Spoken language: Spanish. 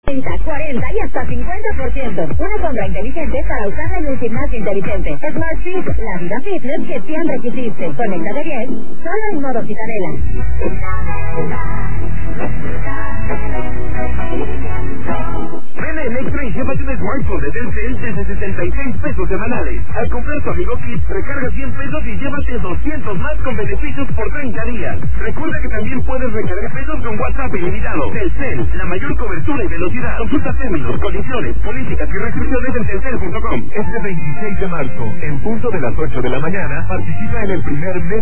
30, 40 y hasta 50%. Una compra inteligente para usarla en un gimnasio inteligente. Smart Fit, la vida fitness que siempre quisiste. Conéctate bien, solo en modo Citarela. Ven en Extra y llévate un smartphone de Telcel desde 76 pesos semanales. Al comprar tu Amigo Kit, recarga 100 pesos y llévate 200 más con beneficios por 30 días. Recuerda que también puedes recargar pesos con WhatsApp ilimitado. Telcel, la mayor cobertura y velocidad. Consulta términos, condiciones, políticas y restricciones en telcel.com. Este 26 de marzo, en punto de las 8 de la mañana, participa en el primer mes